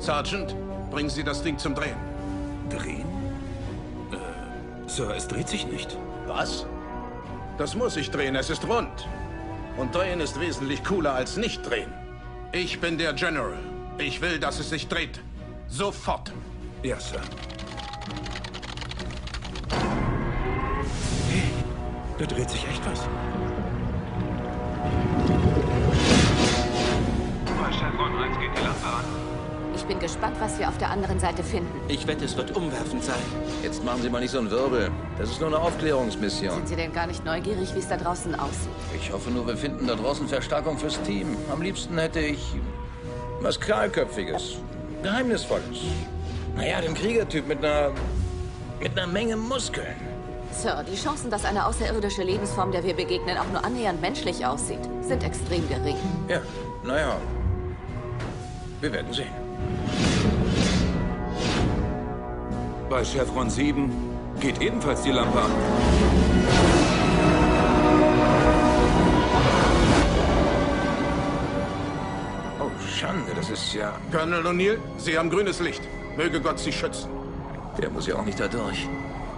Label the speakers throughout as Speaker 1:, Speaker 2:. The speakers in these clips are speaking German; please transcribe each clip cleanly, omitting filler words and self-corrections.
Speaker 1: Sergeant, bringen Sie das Ding zum Drehen.
Speaker 2: Drehen? Sir, es dreht sich nicht.
Speaker 1: Was? Das muss ich drehen, es ist rund. Und drehen ist wesentlich cooler als nicht drehen. Ich bin der General. Ich will, dass es sich dreht. Sofort.
Speaker 2: Ja, Sir. Hey, da dreht sich echt was.
Speaker 3: Bei Chevron 1 geht die Lampe an.
Speaker 4: Ich bin gespannt, was wir auf der anderen Seite finden.
Speaker 5: Ich wette, es wird umwerfend sein.
Speaker 6: Jetzt machen Sie mal nicht so einen Wirbel. Das ist nur eine Aufklärungsmission.
Speaker 4: Sind Sie denn gar nicht neugierig, wie es da draußen aussieht?
Speaker 6: Ich hoffe nur, wir finden da draußen Verstärkung fürs Team. Am liebsten hätte ich was Kahlköpfiges, Geheimnisvolles. Naja, den Kriegertyp mit einer Menge Muskeln.
Speaker 4: Sir, die Chancen, dass eine außerirdische Lebensform, der wir begegnen, auch nur annähernd menschlich aussieht, sind extrem gering.
Speaker 6: Ja, naja. Wir werden sehen.
Speaker 2: Bei Chevron 7 geht ebenfalls die Lampe an.
Speaker 6: Oh, Schande, das ist ja...
Speaker 1: Colonel O'Neill, Sie haben grünes Licht. Möge Gott Sie schützen.
Speaker 6: Der muss ja auch nicht da durch.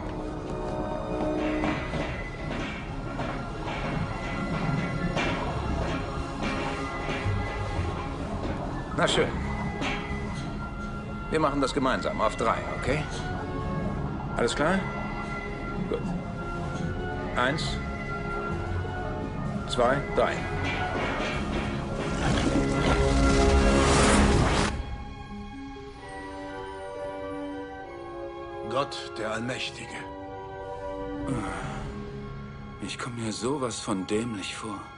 Speaker 6: Na schön. Wir machen das gemeinsam auf 3, okay? Alles klar? Gut. 1, 2, 3.
Speaker 1: Gott, der Allmächtige.
Speaker 2: Ich komme mir sowas von dämlich vor.